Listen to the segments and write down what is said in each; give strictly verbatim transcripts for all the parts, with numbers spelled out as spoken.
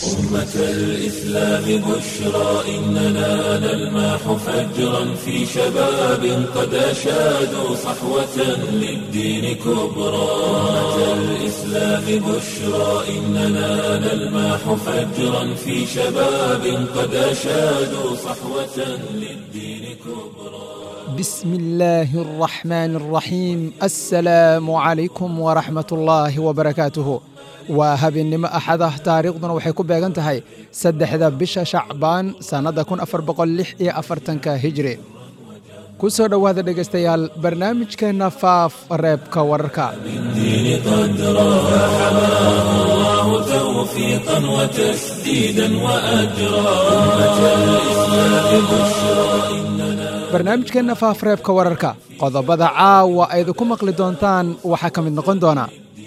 أمة الإسلام بشرى إننا نلمح فجرا في شباب قد أشادوا صحوة للدين كبرى. أمة الإسلام بشرى إننا نلمح فجرا في شباب قد أشادوا صحوة للدين كبرى. بسم الله الرحمن الرحيم. السلام عليكم ورحمة الله وبركاته. وهبينما أحده تاريخنا waxay ku beegan tahay saddexda bisha Shacbaan sanada kun afar boqol lix iyo afartan ka Hijri. ku soo dhawaada dhageystayaal barnaamijkeena faaf reebka wararka. بالدين قدرا فحماه الله توفيقا وتسديدا وأجرا. أمة الإسلام بشرى إننا barnaamijkeena faaf reebka wararka qodobada caawa ay ku maqli doontaan waxa ka mid noqon doona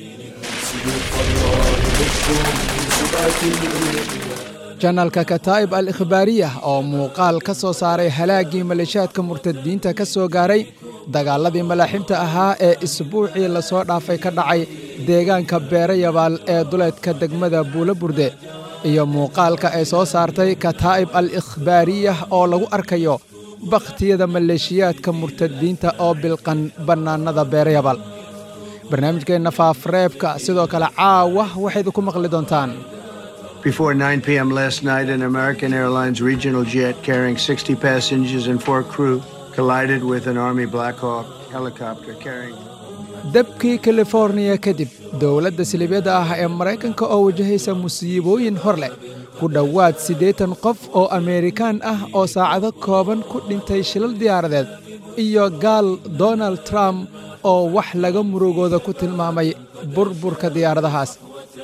janalka Kataib al-Ikhbaariyah oo muuqaal ka soo saaray halaagii maleeshiyaadka murtadiinta ka soo gaaray dagaaladii malaaximta ahaa ee isbuucii la soo dhaafay ka dhacay deegaanka Beerayabaal ee duleedka degmada Buulaburde iyo muuqaalka ay soo saartay Kataib al-Ikhbaariyah oo lagu arkayo bakhtiyada maleeshiyaadka murtadiinta oo bilqan bannaanada Beerayabaal. barnaamijkeena faafreebka sidoo kale caawa waxaad ku maqli doontaan. Before nine p.m. last night, an American Airlines regional jet carrying sixty passengers and four crew collided with an Army Black Hawk helicopter carrying... dabkii California kadib dowladda silibiyada ah ee Mareykanka oo wajahaysa musiibooyin hor leh ku dhowaad siddeetan qof oo Amerikaan ah oo saacado kooban ku dhintay shilal diyaaradeed iyo gaal Donald Trump oo wax laga murugooda ku tilmaamay burburka diyaaradahaas.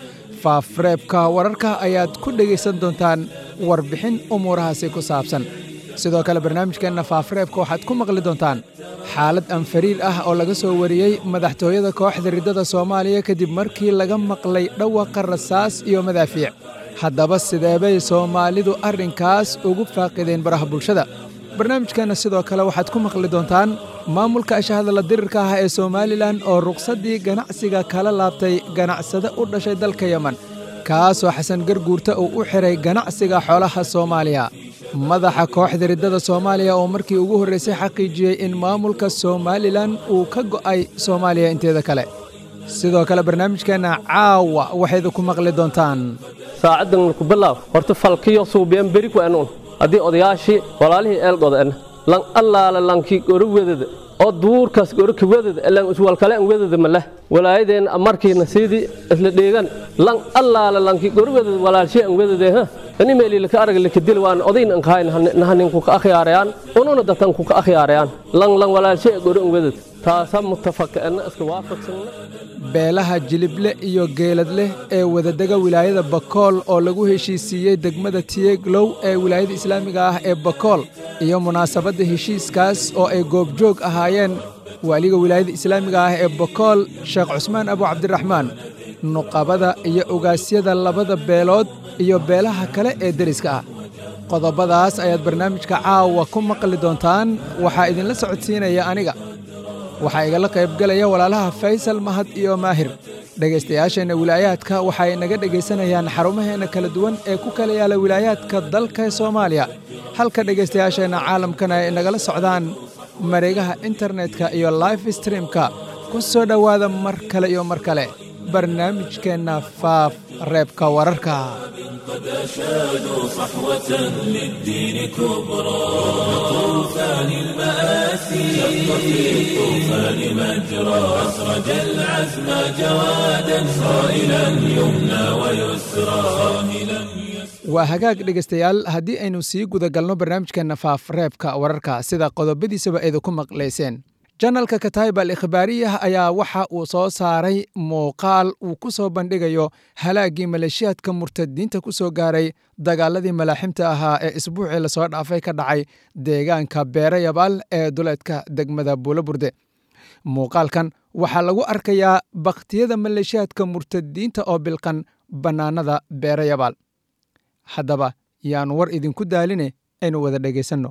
faafreebka wararka ayaad ku dhageysan doontaan warbixin umuurahaasi ku saabsan. sidoo kale barnaamijkeena faafreebka waxaad ku maqli doontaan xaalad anfariir ah oo laga soo wariyey madaxtooyada kooxda ridada Soomaaliya kadib markii laga maqlay dhawaqa rasaas iyo madaafiic. haddaba sideebay Soomaalidu arrinkaas ugu faaqideen baraha bulshada? barnaamijkeena sidoo kale waxaad ku maqli doontaan maamulka ashahadala dirirka ah ee Somaliland oo ruqsadii ganacsiga kala laabtay ganacsade u dhashay dalka Yemen kaasoo Xasan Garguurta uu u xiray ganacsiga xoolaha Soomaaliya. madaxa kooxda ridada Soomaaliya oo markii ugu horeysay xaqiijiyay in maamulka Somaliland uu ka go'ay Soomaaliya inteeda kale. sidoo kale barnaamijkeena caawa waxaad ku maqli doontaan saacadan ku bilaw horta falkiyo suubeen bari ku anuun haddii odayaashii walaalihii eelgoodeen lan allaala lankii gorweedada oo duurkaas gorka weedada lan iswal kale weedada ma leh walaayadeen markiina sidii isla dheegan lan allaala lankii gorweedada walaalshii an weedada ha ani meeli la ka arag la kadil waan odayn an kayn nahanin ku ka akhiyaarayaan ununa datan ku ka akhiyaarayaan lan lan walaalshii goran weedada taasa mutafaqan iska waafaqsan. beelaha jilible iyo geeladle ee wadadaga wilaayada Bakool oo lagu heshiisiyay degmada Tieglow ee wilaayada Islaamiga ah ee Bakool iyo munaasabada heshiiskaas oo ay goobjoog ahaayeen waliga wilaayada Islaamiga ah ee Bakool Sheekh Cusmaan Abu Cabdiraxmaan nuqabada iyo ogaasyada labada beelood iyo beelaha kale ee deriska ah. qodobadaas ayaad barnaamijka caawa ku maqli doontaan. waxaa idin la socodsiinaya aniga waxaa igala qayb galaya walaalaha Faysal Mahad iyo Maahir. dhageystayaasheena wilaayaadka waxay naga dhageysanayaan xarumaheena kala duwan ee ku kala yaala wilaayaadka dalka Soomaaliya halka dhageystayaasheena caalamkana ay nagala socdaan mareegaha internetka iyo live streamka. ku soo dhawaada mar kale iyo mar kale barnaamijkeena faaf reebka wararka. قد أشادوا صحوة للدين كبرى. طوفان المآسي شق في الطوفان مجرى أسرج العزم جوادا صائلا يمنى ويسرى صاهلا. waa hagaag dhegeystayaal haddii aynu sii guda galno barnaamijkeena faaf reebka wararka sida qodobadiisaba eedu ku maqleyseen. janalka Kataib al-Ikhbaariyah ayaa waxa uu soo saaray muuqaal uu ku soo bandhigayo halaagii maleeshiyaadka murtadiinta ku soo gaaray dagaaladii malaaximta ahaa ee isbuucii la soo dhaafay ka dhacay deegaanka Beerayabaal ee duleedka degmada Buulaburde. muuqaalkan waxaa lagu arkayaa bakhtiyada maleeshiyaadka murtadiinta oo bilqan bannaanada Beerayabaal. haddaba yaan war idinku daaline aynu wada dhegaysanno.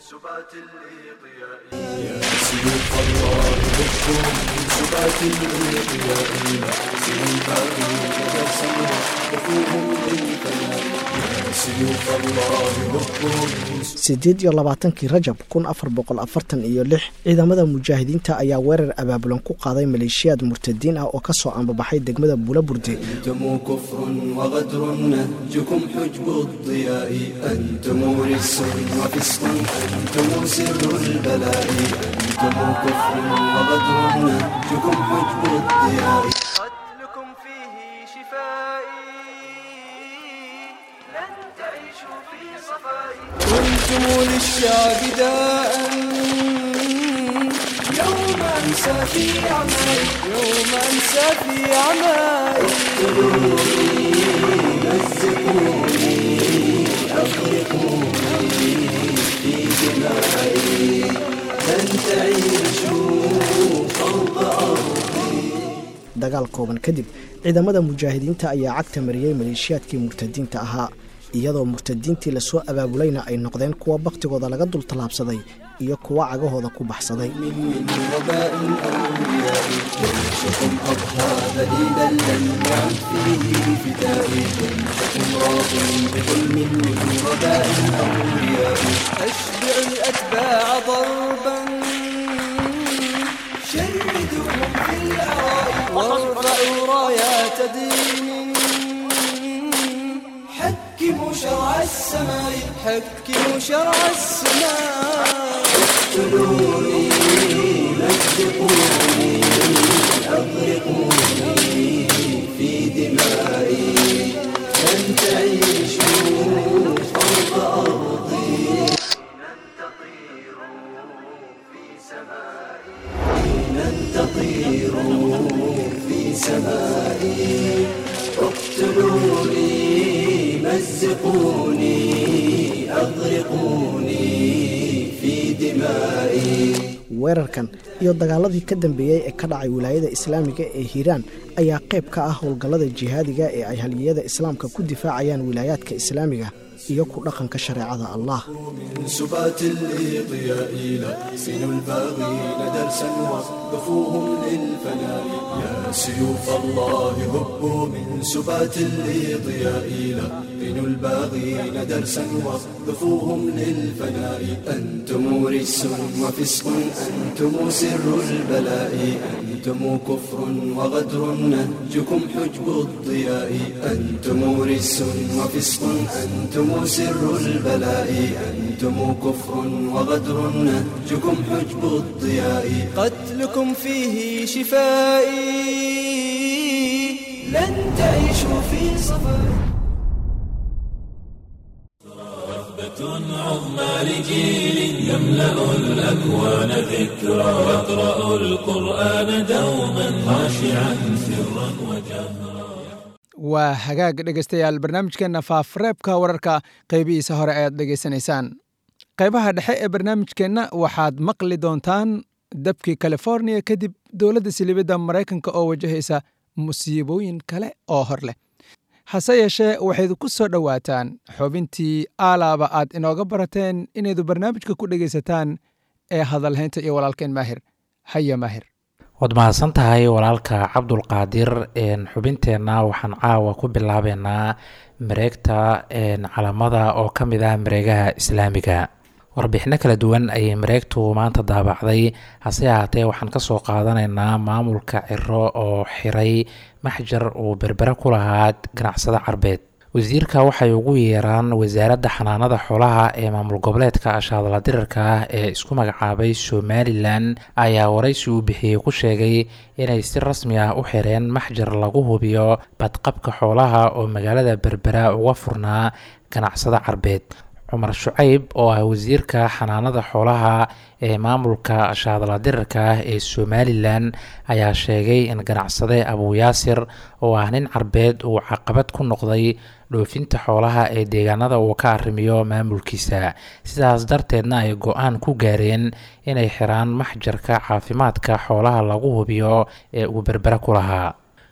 سبات الإضياء يا سيوف الله بكم من سبات الإضياء سيوف الباغي سموا وفوهم للفناء يا سيوف الله بكم. sideed iyo labaatankii rajab kun afar boqol afartan iyo lix ciidamada mujaahidiinta ayaa weerar abaabulan ku qaaday maleeshiyaad murtadiin ah oo ka soo ambabaxay degmada Buulaburde. أنتم كفر وغدر نهجكم حجب الضياء أنتم رجس وفسق أنتم سر البلاء أنتم كفر وغدر نهجكم حجب الضياء قتلكم فيه شفائي لن تعيشوا في صفاء كنتم للشعب داء يوم أنسى في عمائي يوم أنسى في عمائي اقتلوني مزقوني أغرقوني في دمائي لن تعيشوا فوق أرضي. dagaal kooban kadib ciidamada mujaahidiinta ayaa cagta mariyay maleeshiyaadkii murtadiinta ahaa iyadoo murtadiintii la soo abaabulayna ay noqdeen kuwa baktigooda laga dul talaabsaday iyo kuwa cagahooda ku baxsaday. أشبع الأتباع ضربا شردهم في الأرائك وارفعوا رايات دين حكموا شرع السماء حكموا شرع السماء اقتلوني مزقوني أغرقوني في دمائي لن تعيشوا فوق أرضي لن تطيروا في سمائي لن تطيروا في سمائي اقتلوني مزقوني أغرقوني في دمائي. weerarkan iyo dagaaladii ka dambeeyay ee ka dhacay wilaayada islaamiga ee Hiiraan ayaa qayb ka ah howlgallada jihaadiga ee ay haliyada islaamka ku difaacayaan wilaayaadka islaamiga iyo ku dhaqanka shareecada Allah. من سبات الإضياء لا سن الباغين درسا وقفوهم للفناء يا سيوف الله هبوا من سبات الإضياء لا سن الباغين درسا وقفوهم للفناء أنتم رجس وفسق أنتم سر البلاء أنتم كفر وغدر نهجكم حجب الضياء أنتم رجس وفسق أنتم سر البلاء أنتم كفر وغدر نهجكم حجب الضياء قتلكم فيه شفائي لن تعيشوا في صفاء. عظمى لجيل يملأ الأكوان ذكرى يقرأ القرآن دوما خاشعا سرا وجهرا. waa hagaag dhegaystayaal barnaamijkeenna faafareebka wararka qaybihiisa hore ayaad dhegaysanaysaan. qaybaha dhexe ee barnaamijkeenna waxaad maqli doontaan dabkii californiya kadib dowladda silibadda maraykanka oo wajahaysa musiibooyin kale oo hor leh. hase yeeshee waxayd ku soo dhowaataan xubintii aalaaba aad inooga barateen inaydu barnaamijka ku dhegaysataan ee hadalhaynta iyo walaalkeen maahir. haya maahir. waad mahadsan tahay walaalka cabdulqaadir. xubinteenna waxaan caawa ku bilaabeynaa mareegta calamada oo ka mid ah mareegaha islaamiga. warbixino kala duwan ayay mareegtu maanta daabacday, hase ahaatee waxaan kasoo qaadanaynaa maamulka Ciro oo xiray maxjar uu berbera ku lahaa ganacsada carbeed. wasiirka waxay ugu yeeraan wasaaradda xanaanada xoolaha ee maamul goboleedka ashaadala dirirka ah ee isku magacaabay Somaliland ayaa waraysi uu bixiyey ku sheegay inay si rasmi ah u xireen maxjar lagu hubiyo badqabka xoolaha oo magaalada berbera uga furnaa ganacsada carbeed. cumar shucayb oo ah wasiirka xanaanada xoolaha ee maamulka ashaadala dirirka ah ee Somaliland ayaa sheegay in ganacsade Abu Yaasir oo ah nin carbeed uu caqabad ku noqday dhoofinta xoolaha ee deegaanada uu ka arrimiyo maamulkiisa, sidaas darteedna ay go'aan ku gaareen inay xiraan maxjarka caafimaadka xoolaha lagu hubiyo ee uu berbera ku lahaa.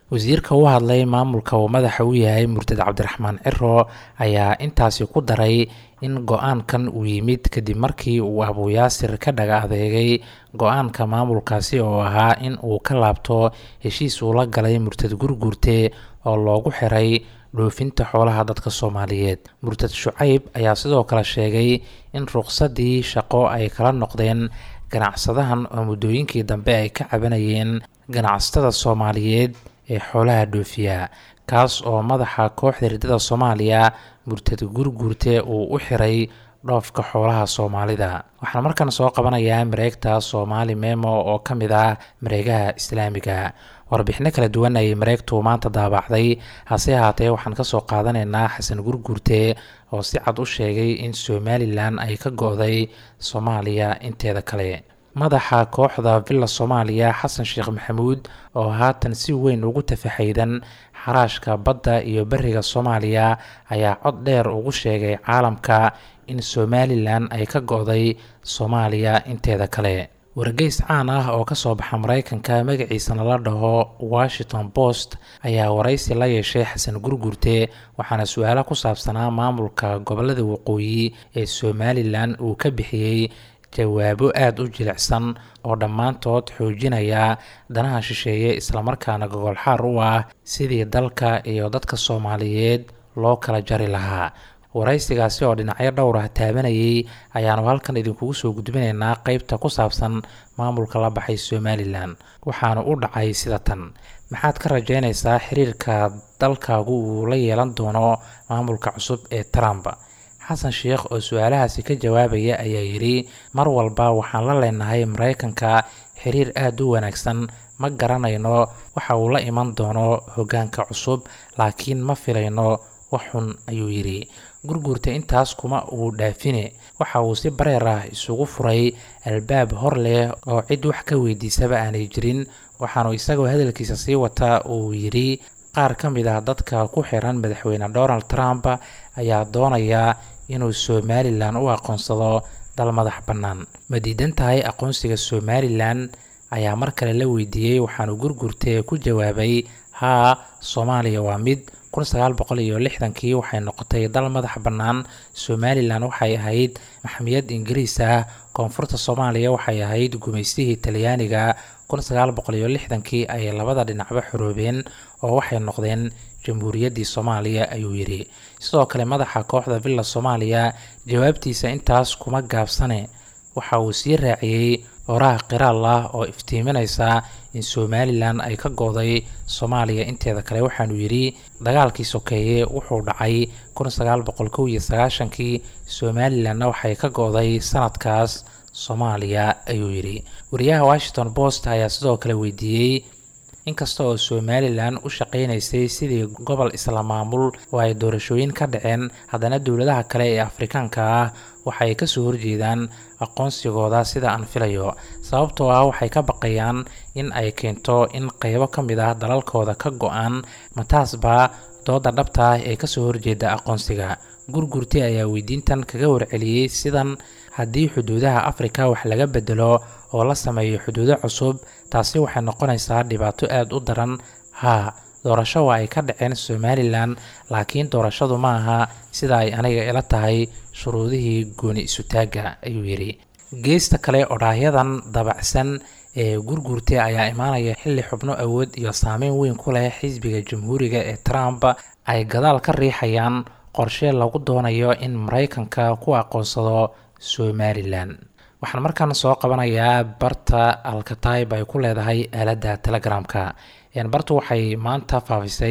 wasiirka u hadlay maamulka uu madaxa u yahay murtad cabdiraxmaan ciro ayaa intaasi ku daray in go-aankan uu yimid kadib markii uu abuyaasir ka dhaga adeegay go-aanka maamulkaasi oo ahaa in uu ka laabto heshiis uu la galay murtad gurguurte oo loogu xiray dhoofinta xoolaha dadka Soomaaliyeed. Murtad Shucayb ayaa sidoo kale sheegay in ruqsadii shaqo ay kala noqdeen ganacsadahan oo muddooyinkii dambe ay ka cabanayeen ganacsatada Soomaaliyeed ee xoolaha dhoofiya, kaas oo madaxa kooxda ridada Soomaaliya murtad gurguurte uu u xiray dhoofka xoolaha Soomaalida. Waxaan markan soo qabanayaa mareegta Somali Memo oo ka mid ah mareegaha Islaamiga. warbixino kala duwan ay mareegtu maanta daabacday, hase ahaatee waxaan ka soo qaadanaynaa Xasan Gurguurte oo si cad u sheegay in Somaliland ay ka go'day Soomaaliya inteeda kale. madaxa kooxda Villa Soomaaliya Xasan Sheekh Maxamuud oo haatan si weyn ugu tafaxaydan xaraashka badda iyo bariga Soomaaliya ayaa cod dheer ugu sheegay caalamka in Somaliland ay ka go'day Soomaaliya inteeda kale. wargeys caan ah oo ka soo baxa Mareykanka magaciisana la dhaho Washington Post ayaa waraysi la yeeshay Xasan Gurguurte waxaana su'aalo ku saabsanaa maamulka gobolada waqooyi ee Somaliland uu ka bixiyay jawaabo aad u jilicsan oo dhammaantood xoojinaya danaha shisheeye isla markaana gogol xaar u ah sidii dalka iyo dadka Soomaaliyeed loo kala jari lahaa. waraysigaasi oo dhinacyo dhowr ah taabanayay ayaanu halkan idinkugu soo gudbinaynaa qaybta ku saabsan maamulka la baxay Somaliland. waxaana u dhacay sida tan: maxaad ka rajaynaysaa xiriirka dalkaagu uu la yeelan doono maamulka cusub ee Trump? Xasan Sheekh oo su'aalahaasi ka jawaabaya ayaa yiri, mar walba waxaan la leenahay Mareykanka xiriir aad u wanaagsan, ma garanayno waxa uu la iman doono hoggaanka cusub, laakiin ma filayno wax xun, ayuu yiri. Gurguurte intaas kuma uu dhaafine waxa uu si bareer ah isugu furay albaab hor leh oo cid wax ka weydiisaba aanay jirin, waxaanu isagoo hadalkiisa sii wata uu yiri qaar ka mid ah dadka ku xiran madaxweyne Donald Trump ayaa doonaya inuu Somaliland u aqoonsado dal madax bannaan. ma diidan tahay aqoonsiga Somaliland ayaa mar kale la weydiiyey, waxaanu Gurguurte ku jawaabay haa, Soomaaliya waa mid. kun sagaal boqol iyo lixdan-kii waxay noqotay dal madax bannaan. Somaliland waxay ahayd maxmiyad Ingiriis ah. koonfurta Soomaaliya waxay ahayd gumaystihii Talyaaniga. kun sagaal boqol iyo lixdan-kii ay labada dhinacba xoroobeen oo waxay noqdeen jamhuuriyaddii Soomaaliya, ayuu yiri. sidoo kale madaxa kooxda Villa Soomaaliya jawaabtiisa intaas kuma gaabsane waxa uu sii raaciyay oraah qiraal ah oo iftiiminaysa in Somaliland ay ka go'day Soomaaliya inteeda kale. waxaanu yiri dagaalkii sokeeye wuxuu dhacay kun sagaal boqol kow iyo sagaashan-kii, Somalilandna waxay ka go'day sanadkaas Soomaaliya, ayuu yiri. wariyaha Washington Post ayaa sidoo kale weydiiyey, inkasta oo Somaliland u shaqeynaysay sidii gobol isla maamul oo ay doorashooyin ka dhaceen, haddana dowladaha kale ee Afrikaanka ah waxay ka soo horjeedaan aqoonsigooda sida aan filayo, sababtoo ah waxay ka baqayaan in ay keento in qaybo ka mid ah dalalkooda ka go'aan. mataasba dooda dhabta ah ee kasoo horjeeda aqoonsiga. Gurguurte ayaa weydiintan kaga warceliyey sidan: haddii xuduudaha Afrika wax laga bedelo oo la sameeyo xuduudo cusub, taasi waxay noqonaysaa dhibaato aad u daran. haa, doorasho waa ay ka dhaceen Somaliland, laakiin doorashadu ma aha sida ay aniga ila tahay shuruudihii gooni isutaaga, ayuu yiri. geesta kale odhaahyadan dabacsan ee Gurguurte ayaa imaanaya xilli xubno awood iyo saameyn weyn ku leh xisbiga Jamhuuriga ee Trump ay gadaal ka riixayaan qorshe lagu doonayo in Mareykanka ku aqoonsado Somaliland. waxaan markaan soo qabanayaa barta Al-Kataib ay ku leedahay aaladda Telegramka. bartu waxay maanta faafisay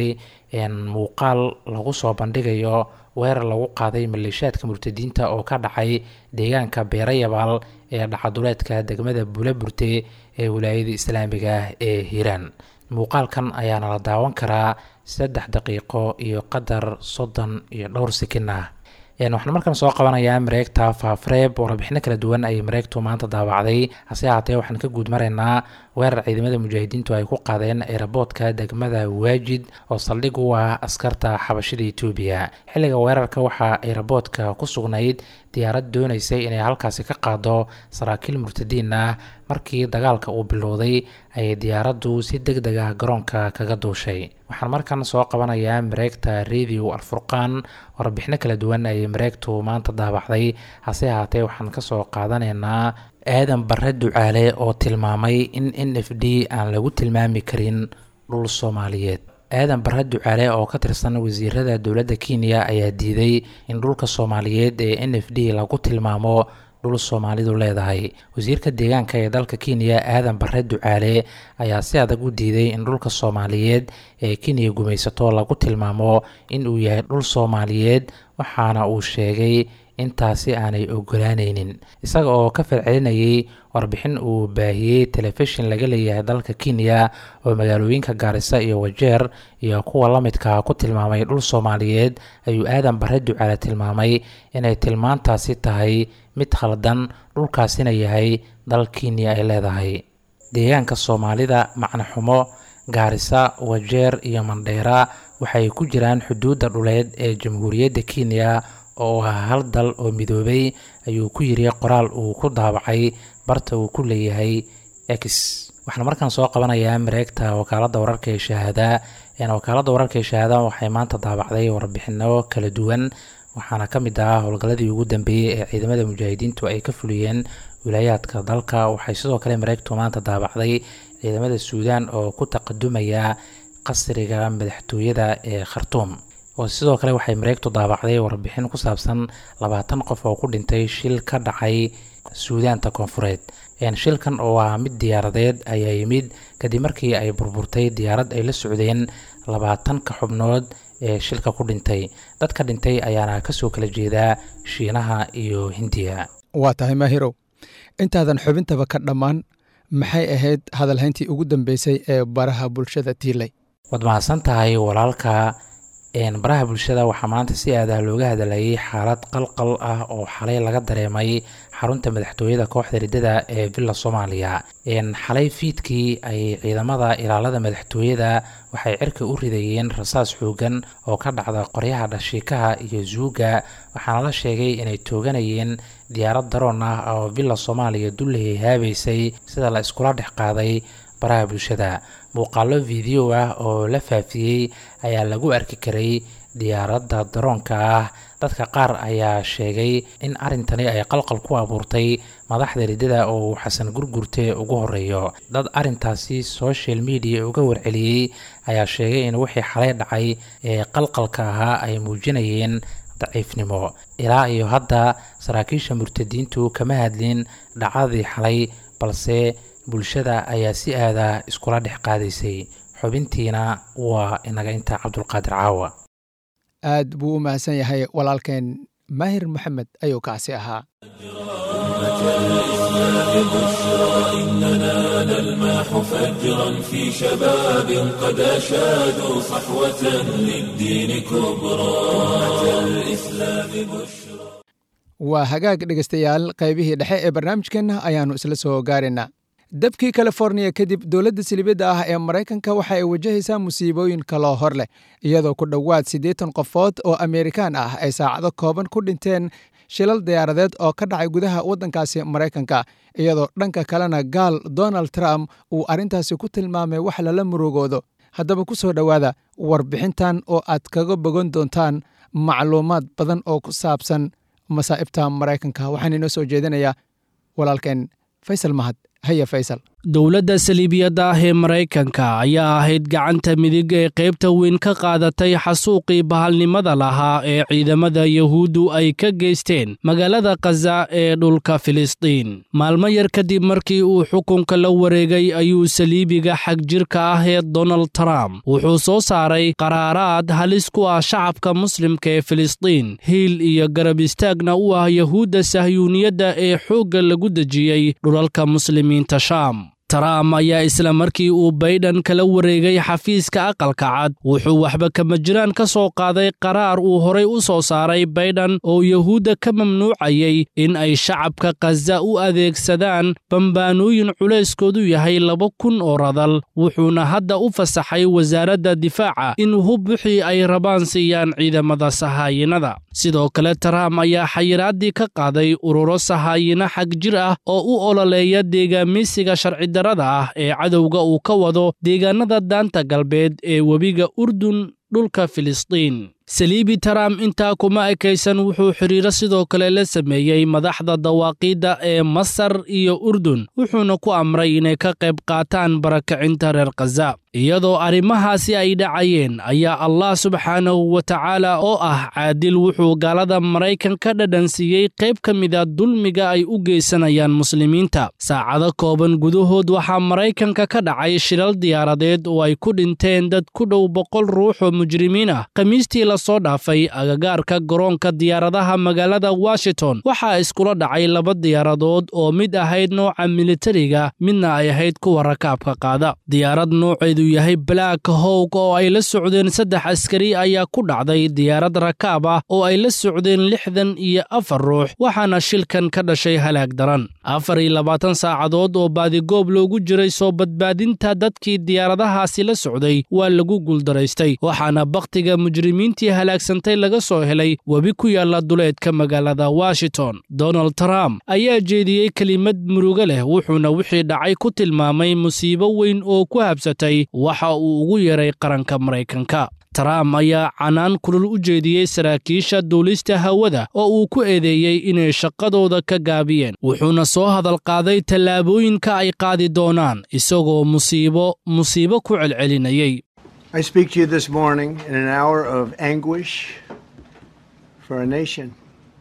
muuqaal lagu soo bandhigayo weerar lagu qaaday maleeshiyaadka murtadiinta oo ka dhacay deegaanka Beerayabaal ee dhacaduleedka degmada Buulaburte ee wilaayada Islaamiga ah ee Hiiraan. muuqaalkan ayaana la daawan karaa saddex daqiiqo iyo qadar soddon iyo dhowr sekin ah. waxaan markaan soo qabanayaa mareegta Faafreeb warbixino kala duwan ay mareegtu maanta daabacday hase ahaatee waxaan ka guud maraynaa weerar ciidamada mujaahidiintu ay ku qaadeen aeroboortka degmada Waajid oo saldhig u ah askarta xabashida Itoobiya xilliga weerarka waxaa aeroboortka ku sugnayd diyaarad doonaysay inay halkaasi ka qaado saraakiil murtadiin ah markii dagaalka uu bilowday ay diyaaraddu si degdeg ah garoonka kaga duushay waxaan markaan soo qabanayaa mareegta Radio Al-Furqaan warbixino kala duwan ay mareegtu maanta daabacday hase ahaatee waxaan ka soo qaadanaynaa aadan barre ducaale oo tilmaamay in N F D aan lagu tilmaami karin dhul Soomaaliyeed aadan barre ducaale oo ka tirsan wasiirada dowladda Kenya ayaa diiday in dhulka Soomaaliyeed ee N F D lagu tilmaamo dhul Soomaalidu leedahay wasiirka deegaanka ee dalka Kenya aadan barre ducaale ayaa si adag u diiday in dhulka Soomaaliyeed ee Kenya gumaysato lagu tilmaamo in uu yahay dhul Soomaaliyeed waxaana uu sheegay intaasi aanay ogolaanaynin isaga oo ka falcelinayay warbixin uu baahiyay telefishin laga leeyahay dalka Kenya oo magaalooyinka Garissa iyo Wajeer iyo kuwa la midka ku tilmaamay dhul Soomaaliyeed ayuu aadan barre ducaale tilmaamay inay tilmaantaasi tahay mid khaldan dhulkaasina yahay dal Kenya ay leedahay deegaanka Soomaalida macna xumo Garissa Wajeer iyo Mandheera waxay ku jiraan xuduudda dhuleed ee Jamhuuriyadda Kenya oo hal dal oo midoobay ayuu ku yiri qoraal uu ku daabacay barta uu ku leeyahay X waxaan markaan soo qabanayaa mareegta wakaaladda wararka ee Shahaada ee wakaaladda wararka ee Shahaada waxay maanta daabacday warbixino kala duwan waxaana ka mid ah howlgaladii ugu dambeeyay ee ciidamada mujaahidiintu ay ka fuliyeen wilayaadka dalka waxay sidoo kale mareegtu maanta daabacday ciidamada Suudaan oo ku taqadumaya qasriga madaxtooyada ee Khartoum oo sidoo kale waxay mareegtu daabacday warbixin ku saabsan labaatan qof oo ku dhintay shil ka dhacay Suudaanta Koonfureed een shilkan oo ah mid diyaaradeed ayaa yimid kadib markii ay burburtay diyaarad ay la socdeen labaatan ka xubnood ee shilka ku dhintay dadka dhintay ayaana ka soo kala jeeda Shiinaha iyo Hindiya waa tahay Maahirow intaadan xubintaba ka dhammaan maxay ahayd hadalhayntii ugu dambeysay ee baraha bulshada tiilay wad mahadsan tahay walaalka een baraha bulshada waxaa maanta si aad ah looga hadlayay xaalad qalqal ah oo xalay laga dareemay xarunta madaxtooyada kooxda ridada ee Villa Soomaaliya een xalay fiidkii ay ciidamada ilaalada madaxtooyada waxay cirka u ridayeen rasaas xoogan oo ka dhacda qoryaha dhashiikaha iyo zuuga waxaana la sheegay inay tooganayeen diyaarad daroon ah oo Villa Soomaaliya dulley haabeysay sida la iskula dhex qaaday baraha bulshada muuqaallo video ah oo la faafiyay ayaa lagu arki karay diyaaradda daroonka ah dadka qaar ayaa sheegay in arintani ay qalqal ku abuurtay madaxda ridada oo Xasan Gurgurte ugu horeeyo dad arintaasi social media uga warceliyay ayaa sheegay in wixii xalay dhacay ee qalqalka ahaa ay muujinayeen daciifnimo ilaa iyo hadda saraakiisha murtadiintu kama hadlin dhacdadii xalay balse bulshada ayaa si aad ah iskula dhex qaadaysay xubintiina waa inaga inta Cabdulqaadir Caawa aad buu u mahadsan yahay walaalkeen Maahir Maxamed ayuu kaasi ahaa إننا نلمح فجرا في شباب قد أشادوا صحوة للدين كبرى الإسلام بشرى waa hagaag dhegeystayaal qaybihii dhexe ee barnaamijkeena ayaanu isla soo gaaraynaa dabkii California kadib dowladda silibada ah ee Mareykanka waxa ay wajahaysaa musiibooyin kala hor leh iyadoo ku dhawaad siddeetan qofood oo Amerikaan ah ay saacado kooban ku dhinteen shilal diyaaradeed oo ka dhacay gudaha waddankaasi Mareykanka iyadoo dhanka kalena gaal Donald Trump uu arintaasi ku tilmaamay wax lala murugoodo haddaba ku soo dhawaada warbixintan oo aad kaga bogan doontaan macluumaad badan oo ku saabsan masaa'ibta Mareykanka waxaan inoo soo jeedinayaa walaalkeen Faysal Mahad haya Faysal dowladda saliibiyadda ah ee Mareykanka ayaa ahayd gacanta midig ee qaybta weyn ka qaadatay xasuuqii bahalnimada lahaa ee ciidamada Yahuudu ay ka geysteen magaalada Gaza ee dhulka Filistiin maalmo yar kadib markii uu xukunka la wareegay ayuu saliibiga xagjirka ah ee Donald Trump wuxuu soo saaray qaraaraad halis ku ah shacabka muslimka ee Filistiin hiil iyo garab istaagna u ah Yahuudda Sahyuuniyadda ee xoogga lagu dejiyay dhulalka muslimiinta Shaam trump ayaa isla markii uu bayden kala wareegay xafiiska aqalka cad wuxuu waxba kama jiraan ka soo qaaday qaraar uu horay u soo saaray bayden oo yahuudda ka mamnuucayay in ay shacabka khaza u adeegsadaan bambaanooyin culayskoodu yahay laba kun oo radal wuxuuna hadda u fasaxay wasaaradda difaaca in hub wixii ay rabaan siiyaan ciidamada sahaayinada sidoo kale trump ayaa xayiraaddii ka qaaday ururo sahaayina xag jir ah oo u ololeeya deegaameysiga sharcidarrada ah ee cadowga uu ka wado deegaanada daanta galbeed ee webiga urdun dhulka filistiin saliibi trump intaa kuma ekaysan wuxuu xiriiro sidoo kale la sameeyey madaxda dawaaqiidda ee masar iyo urdun wuxuuna ku amray inay ka qayb qaataan barakacinta reer khaza iyadoo arrimahaasi ay dhacayeen ayaa allah subxaanahu wa tacaala oo ah caadil wuxuu gaalada maraykan ka dhadhansiiyey qayb ka mida dulmiga ay u geysanayaan muslimiinta saacado kooban gudahood waxaa maraykanka ka dhacay shilal diyaaradeed oo ay ku dhinteen dad ku dhow boqol ruux oo mujrimiin ah khamiistii la soo dhaafay agagaarka garoonka diyaaradaha magaalada washington waxaa iskula dhacay laba diyaaradood oo mid ahayd nooca militariga midna ay ahayd kuwa rakaabka qaada diyaarad nooceedu yahay black hawk oo ay la socdeen saddex askari ayaa ku dhacday diyaarad rakaab ah oo ay la socdeen lixdan iyo afar ruux waxaana shilkan ka dhashay halaag daran afar iyo labaatan saacadood oo baadigoob loogu jiray soo badbaadinta dadkii diyaaradahaasi la socday waa lagu guuldaraystay waxaana bakhtiga mujrimiintii halaagsantay laga soo helay webi ku yaalla duleedka magaalada washington donald trump ayaa jeediyey kelimad murugo leh wuxuuna wixii dhacay ku tilmaamay musiibo weyn oo ku habsatay waxa uu ugu yeeray qaranka maraykanka trump ayaa canaan kulul u jeediyey saraakiisha duulista hawada oo uu ku eedeeyey inay shaqadooda ka gaabiyeen wuxuuna soo hadal qaaday tallaabooyinka ay qaadi doonaan isagoo musiibo musiibo ku celcelinayay I speak to you this morning in an hour of anguish for our nation.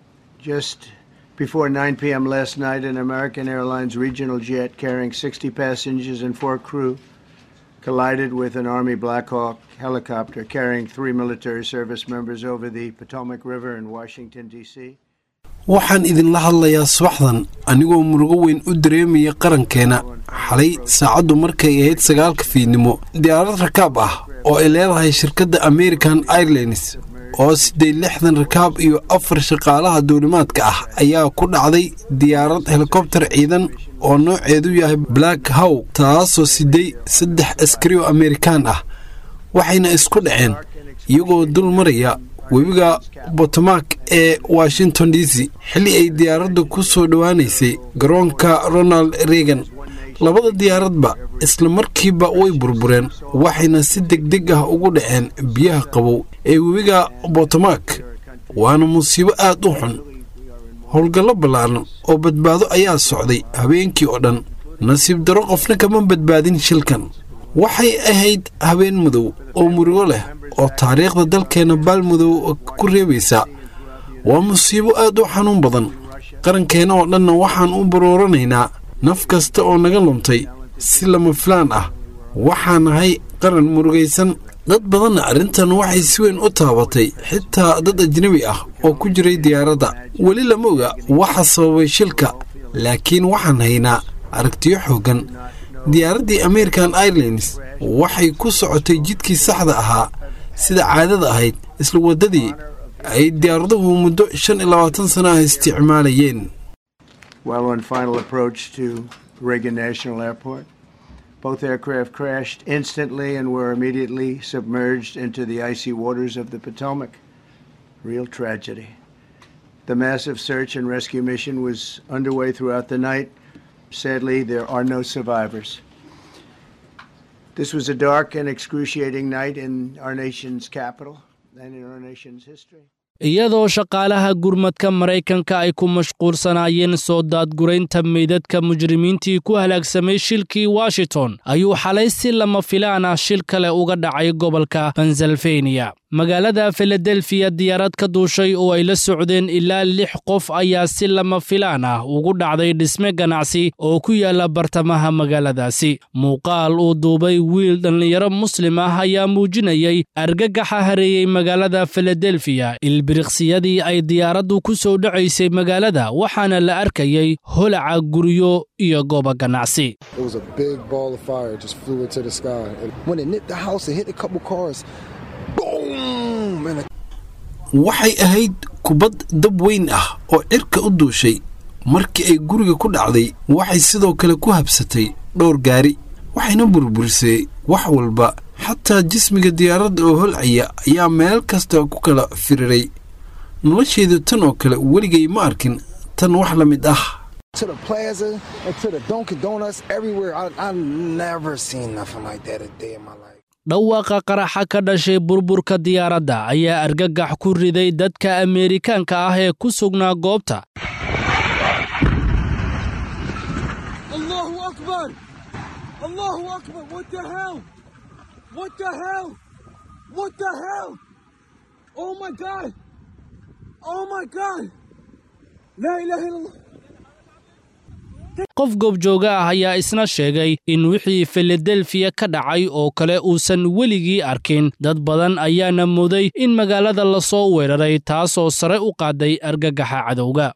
Just before nine p.m. last night, an American Airlines regional jet carrying sixty passengers and four crew collided with an Army Black Hawk helicopter carrying three military service members over the Potomac River in Washington, D C waxaan idinla hadlayaa subaxdan anigoo murugo weyn u dareemaya qarankeena xalay saacaddu markay ahayd sagaalka fiidnimo diyaarad rakaab ah oo ay leedahay shirkadda American Airlines oo siddeed iyo lixdan rakaab iyo afar shaqaalaha duulimaadka ah ayaa ku dhacday diyaarad helikobtar ciidan oo nooceedu yahay Black Hawk taasoo siddeed saddex askari oo Amerikaan ah waxayna isku dhaceen iyagoo dul maraya webiga Potomac ee Washington D C xilli ay diyaaraddu ku soo dhawaanaysay garoonka Ronald Reagan labada diyaaradba isla markiiba way burbureen waxayna si degdeg ah ugu dhaceen biyaha qabow ee webiga Potomac waana musiibo aad u xun howlgallo ballaaran oo badbaado ayaa socday habeenkii oo dhan nasiib daro qofna kama badbaadin shilkan waxay ahayd habeen madow oo murugo leh oo taariikhda dalkeena baalmadow ku reebaysa waa musiibo aad u xanuun badan qarankeena oo dhanna waxaan u barooranaynaa naf kasta oo naga luntay si lama filaan ah waxaan nahay qaran murugaysan dad badanna arrintan waxay si weyn u taabatay xitaa dad ajnabi ah oo ku jiray diyaaradda weli lama oga waxa sababay shilka laakiin waxaan haynaa aragtiyo xooggan diyaaraddii American Airlines waxay ku socotay jidkii saxda ahaa sida caadada ahayd isla wadadii ay diyaaraduhu muddo shan iyo labaatan sano ah isticmaalayeen While on final approach to Reagan National Airport, both aircraft crashed instantly and were immediately submerged into the icy waters of the Potomac. Real tragedy. The massive search and rescue mission was underway throughout the night. Sadly, there are no survivors. This was a dark and excruciating night in our nation's capital and in our nation's history. iyadoo shaqaalaha gurmadka maraykanka ay ku mashquulsanaayeen soo daadguraynta meydadka mujrimiintii ku halaagsamay shilkii Washington ayuu xalay si lama filaan ah shil kale uga dhacay gobolka Pennsylvania magaalada Philadelphia diyaarad ka duushay oo ay la socdeen ilaa lix qof ayaa si lama filaan ah ugu dhacday dhisme ganacsi oo ku yaala bartamaha magaaladaasi muuqaal uu duubay wiil dhalinyaro muslim ah ayaa muujinayay argagaxa hareeyay magaalada Philadelphia ilbiriqsiyadii ay diyaaraddu ku soo dhacaysay magaalada waxaana la arkayay holaca guryo iyo goobo ganacsi. waxay ahayd kubad dab weyn ah oo cirka u duushay. markii ay guriga ku dhacday waxay sidoo kale ku habsatay dhowr gaari waxayna burburisay wax walba xataa jismiga diyaaradda oo holcaya ayaa meel kasta ku kala firiray. nolosheedu tan oo kale weligay ma arkin tan wax la mid ah. To the plaza and to the Dunkin' Donuts everywhere. I I never seen nothing like that a day in my life. dhawaaqa qaraxa ka dhashay burburka diyaaradda ayaa argagax ku riday dadka Ameerikaanka ah ee ku sugnaa goobta. Allahu Akbar! Allahu Akbar! What the hell? What the hell? What the hell? Oh my God! Oh my God! La ilaha illallah! qof goobjooga ah ayaa isna sheegay in wixii Philadelphia ka dhacay oo kale uusan weligii arkin. dad badan ayaana mooday in magaalada la soo weeraray taasoo sare u qaaday argagaxa cadowga.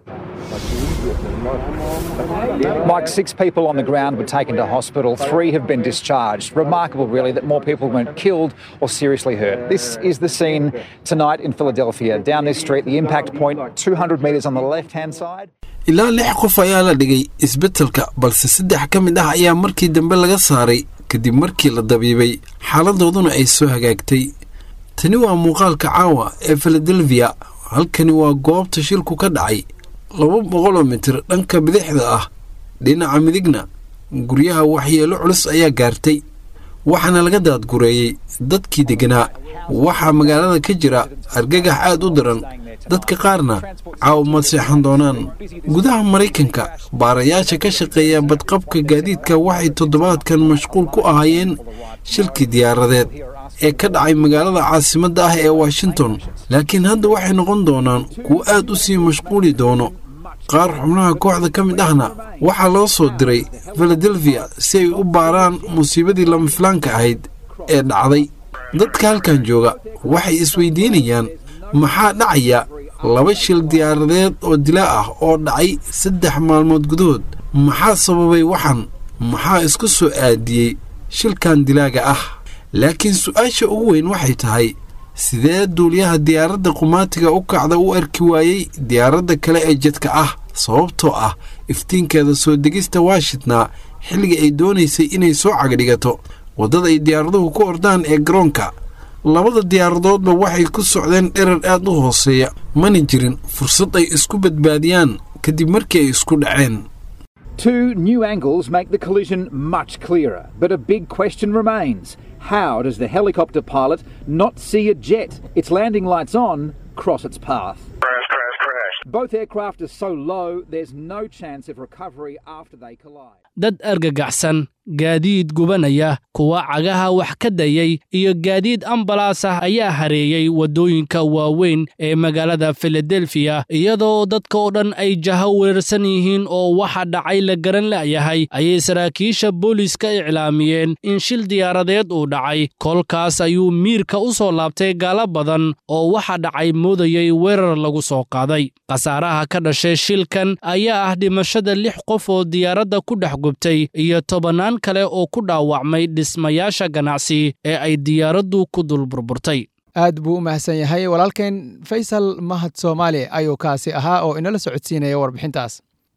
Mike, six people on the ground were taken to hospital. Three have been discharged. Remarkable, really, that more people weren't killed or seriously hurt. This is the scene tonight in Philadelphia. Down this street, the impact point, two hundred metres on the left-hand side. ilaa lix qof ayaa la dhigay isbitaalka balse saddex ka mid ah ayaa markii dambe laga saaray kadib markii la dabiibay xaaladooduna ay soo hagaagtay. tani waa muuqaalka caawa ee Philadelphia. halkani waa goobta shilku ka dhacay laba boqol mitir dhanka bidixda ah. dhinaca midigna guryaha waxyeelo culus ayaa gaartay waxaana laga daadgureeyay dadkii deganaa. waxaa magaalada ka jira argagax aad u daran. dadka qaarna caawimad seexan doonaan. gudaha Mareykanka baarayaasha ka shaqeeya badqabka gaadiidka waxay toddobaadkan mashquul ku ahaayeen shilkii diyaaradeed ee ka dhacay magaalada caasimadda ah ee Washington. laakiin hadda waxay noqon doonaan kuwo aad u sii mashquuli doono. qaar xubnaha kooxda ka mid ahna waxaa loo soo diray Philadelphia si ay u baaraan musiibadii lama filaanka ahayd ee dhacday. dadka halkan jooga waxay isweydiinayaan maxaa dhacaya laba shil diyaaradeed oo dilaa ah oo dhacay saddex maalmood gudahood. maxaa sababay waxan? maxaa isku soo aadiyey shilkan dilaaga ah? laakiin su'aasha ugu weyn waxay tahay sidee duuliyaha diyaaradda qumaatiga u kacda u arki waayey diyaaradda kale ee jadka ah? sababtoo ah iftiinkeeda soo degista Washington xilliga ay doonaysay inay soo cagadhigato waddada ay diyaaraduhu ku ordaan ee garoonka. labada diyaaradoodba waxay ku socdeen dherer aad u hooseeya mana jirin fursad ay isku badbaadiyaan kadib markii ay isku dhaceen. Two new angles make the collision much clearer, but a big question remains. How does the helicopter pilot not see a jet, its landing lights on, cross its path? Crash, crash, crash. Both aircraft are so low, there's no chance of recovery after they collide. dad argagaxsan, gaadiid gubanaya, kuwa cagaha wax ka dayay iyo gaadiid ambalaas ah ayaa hareeyay wadooyinka waaweyn ee magaalada Philadelphia iyadoo dadka oo dhan ay jaha weerarsan yihiin oo waxa dhacay la garan la'yahay. ayay saraakiisha booliiska iclaamiyeen in shil diyaaradeed uu dhacay. kolkaas ayuu miirka u soo laabtay gaala badan oo waxa dhacay moodayay weerar lagu soo qaaday. khasaaraha ka dhashay shilkan ayaa ah dhimashada lix qof oo diyaaradda ku dhex gubtay iyo tobanaan kale oo ku dhaawacmay dhismayaasha ganacsi ee ay diyaaraddu ku dul burburtay. aad buu u mahadsan yahay walaalkeen Faysal Mahad Soomaali ayuu kaasi ahaa oo inala socodsiinaya warbixintaas.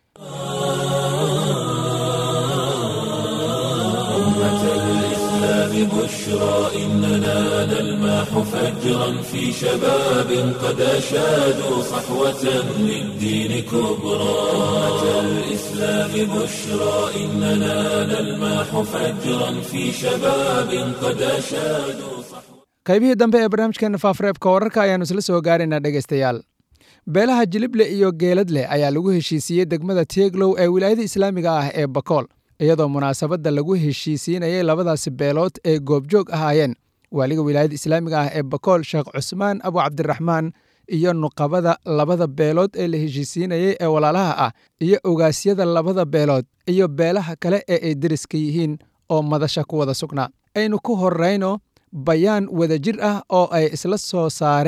بشرى إننا نلمح فجرا في شباب قد أشادوا صحوة للدين كبرى. أمة الإسلام بشرى إننا نلمح فجرا في شباب قد أشادوا صحوة. qaybihii dambe ee barnaamijkeena faafareebka wararka ayaanu isla soo gaaraynaa dhegaystayaal. beelaha Jilible iyo Geeladle ayaa lagu heshiisiyey degmada Teeglow ee wilaayada Islaamiga ah ee Bakool iyadoo munaasabadda lagu heshiisiinayay labadaasi beelood ee goobjoog ahaayeen waaliga wilaayada Islaamiga ah ee Bakool Sheekh Cusmaan Abu Cabdiraxmaan iyo nuqabada labada beelood ee la heshiisiinayay ee walaalaha ah iyo ogaasyada labada beelood iyo beelaha kale ee ay deriska yihiin oo madasha ku wada sugnaa. aynu ku horeyno bayaan wadajir ah oo ay isla soo saareen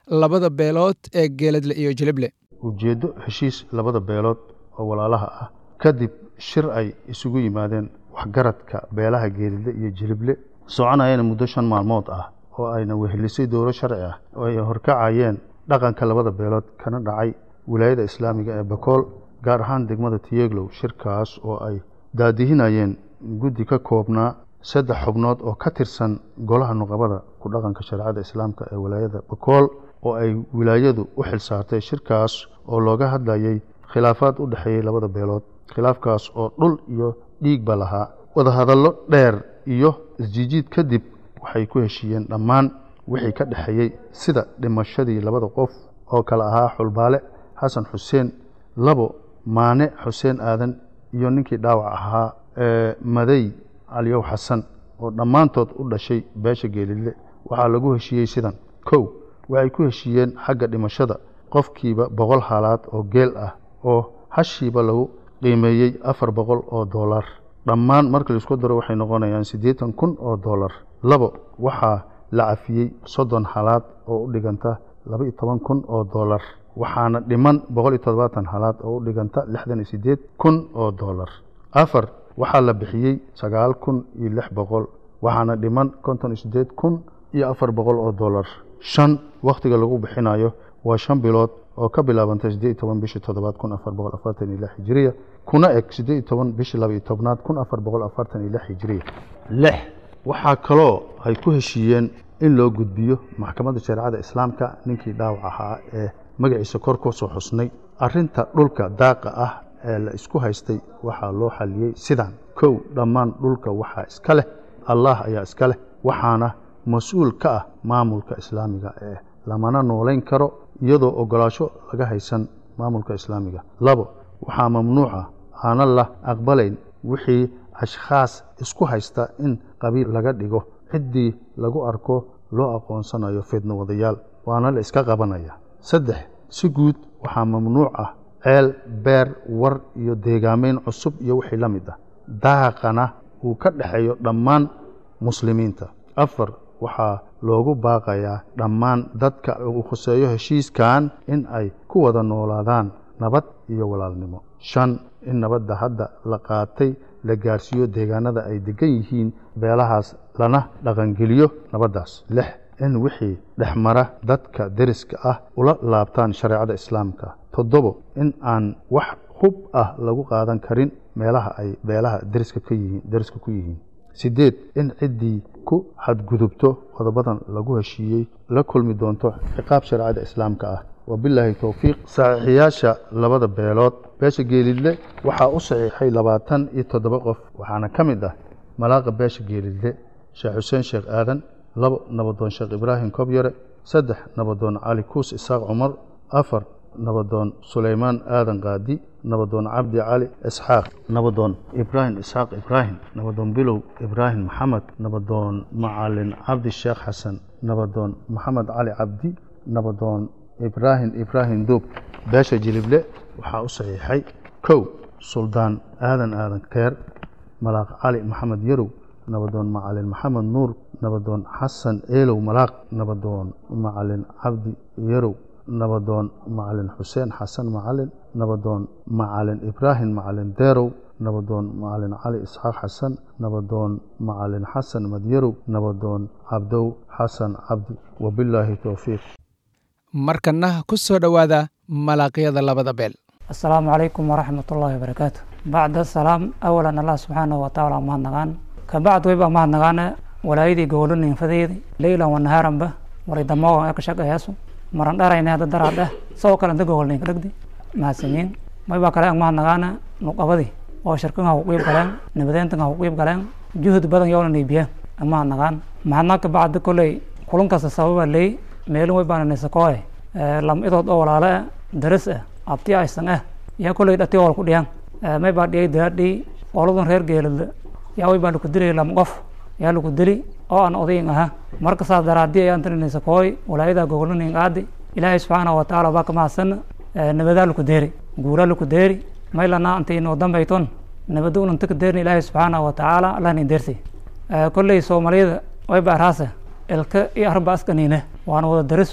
labada beelood ee geeladle iyo jilible ujeeddo heshiis labada beelood oo walaalaha ah kadib shir ay isugu yimaadeen waxgaradka beelaha geeladle iyo jilible soconayana muddo shan maalmood ah oo ayna wehelisay dowlo sharci ah oo ay horkacayeen dhaqanka labada beelood kana dhacay wilaayada islaamiga ee bakool gaar ahaan degmada tiyeglow shirkaas oo ay daadihinayeen guddi ka koobnaa saddex xubnood oo ka tirsan golaha nuqabada ku dhaqanka shareecada islaamka ee wilaayada bakool oo ay wilaayadu u xil saartay shirkaas oo looga hadlayay khilaafaad u dhexeeyey labada beelood khilaafkaas oo dhul iyo dhiigba lahaa wadahadallo dheer iyo isjiijiid kadib waxay ku heshiiyeen dhammaan wixii ka dhexeeyey sida dhimashadii labada qof oo kale ahaa xulbaale xasan xuseen labo maane xuseen aadan iyo ninkii dhaawac ahaa ee maday caliyow xasan oo dhammaantood u dhashay beesha geelidle waxaa lagu heshiiyey sidan kow waxay ku heshiiyeen xagga dhimashada qofkiiba boqol haalaad oo geel ah oo hashiiba lagu qiimeeyey afar boqol oo doolar dhammaan marka laisku daro waxay noqonayaan siddeetan kun oo doolar labo waxaa la cafiyey soddon halaad oo u dhiganta laba iyo toban kun oo doolar waxaana dhiman boqol iyo toddobaatan halaad oo u dhiganta lixdan iyo siddeed kun oo doolar afar waxaa la bixiyey sagaal kun iyo lix boqol waxaana dhiman konton iyo siddeed kun iyo afar boqol oo doolar shan wakhtiga lagu bixinayo waa shan bilood oo ka bilaabantay siddeed iyo toban bishii toddobaad kun afar boqol afartan iyo lix hijiriya kuna eg siddeed iyo toban bishii laba iyo tobnaad kun afar boqol afartan iyo lix hijiriya lix waxaa kaloo ay ku heshiiyeen in loo gudbiyo maxkamadda shareecada islaamka ninkii dhaawac ahaa ee magaciisa kor ku soo xusnay arrinta dhulka daaqa ah ee la isku haystay waxaa loo xaliyey sidaan kow dhammaan dhulka waxaa iska leh allah ayaa iska leh waxaana mas-uul ka ah maamulka islaamiga ee lamana noolayn karo iyadoo ogolaasho laga haysan maamulka islaamiga labo waxaa mamnuuca aanan la aqbalayn wixii ashkhaas isku haysta in qabiil laga dhigo ciddii lagu arko loo aqoonsanayo fidno wadayaal waana la iska qabanaya saddex si guud waxaa mamnuuc ah ceel beer war iyo deegaameyn cusub iyo wixii la mid ah daaqana uu ka dhexeeyo dhammaan muslimiinta afar waxaa loogu baaqayaa dhammaan dadka uu khuseeyo heshiiskan in ay ku wada noolaadaan nabad iyo walaalnimo shan in nabadda hadda la qaatay la gaarsiiyo deegaanada ay degan yihiin beelahaas lana dhaqangeliyo nabaddaas lix in wixii dhexmara dadka deriska ah ula laabtaan shareecada islaamka toddobo in aan wax hub ah lagu qaadan karin meelaha ay beelaha deriska ka yihiin deriska ku yihiin sideed in ciddii ku xadgudubto qodobadan lagu heshiiyey la kulmi doonto ciqaab shareecada islaamka ah wabilaahi towfiiq saxiixiyaasha labada beelood beesha geelidle waxaa u saxiixay labaatan iyo toddoba qof waxaana ka mid ah malaaqa beesha geelidle sheekh xuseen sheekh aadan labo nabadoon sheekh ibraahim kobyare saddex nabadoon cali kuus isaaq cumar afar nabadoon sulaymaan aadan qaadi nabadoon cabdi cali isxaaq nabadoon ibraahim isxaaq ibraahim nabadoon bilow ibraahim maxamed nabadoon macalin cabdi sheekh xasan nabadoon maxamed cali cabdi nabadoon ibraahim ibraahim duub beesha jilible waxaa u saxiixay kow suldaan aadan aadan keer malaaq cali maxamed yarow nabadoon macalin maxamed nuur nabadoon xasan eelow malaaq nabadoon macalin cabdi yarow nabadoon macalin xuseen xasan macalin nabadoon macalin ibraahim macalin deerow nabadoon macalin cali isxaaq xasan nabadoon macalin xasan madyarow nabadoon cabdow xasan cabdi wabilaahi towfiiq markana ku soo dhowaada malaaqyada labada beel asalaamu calaykum waraxmatullaahi wabarakaatu bacda salaam awalan allah subxaanahu watacaala mahadnaqaan kabacd wayba mahadnaqaana walaayadii gowlaniinfadeedi leylan wanahaaranba waridamoogan ee ka shaqeeyaasu maran dharayna hadda daraad ah sidoo kale inta gogolninka dhegdi mahadsaniin maybaa kale ang mahadnaqaana nuqabadii oo shirkan ha ku qiib galeen nabadeyntan ha ku qiib galeen juhud badan yoona niibiyeen ang mahadnaqaan mahadnaq kabacdi koley kulan kasta sababa leey meelin way baana nisakooe lam idood oo walaale ah daris ah abti aysan ah yaa koley dhati wal ku dhiyaan maybaa dhiyay daadhii qoladan reer geelada yaa way baa laku dilay lam qof yaa laku dili oo aan odayin aha marka saas daraadii ayaan taninaysa kooy walaayada gogolanin qaadi ilaahay subxaanahu watacaala baa ka mahadsan nabadaa laku deeri guuraa laku deeri maylana antay inoo dambayton nabada unanta ka deerin ilaahay subxaanahu watacaala allahna deersi kolley soomaaliyada way baa raasa ilka iyo arba askaniine waana wada darisu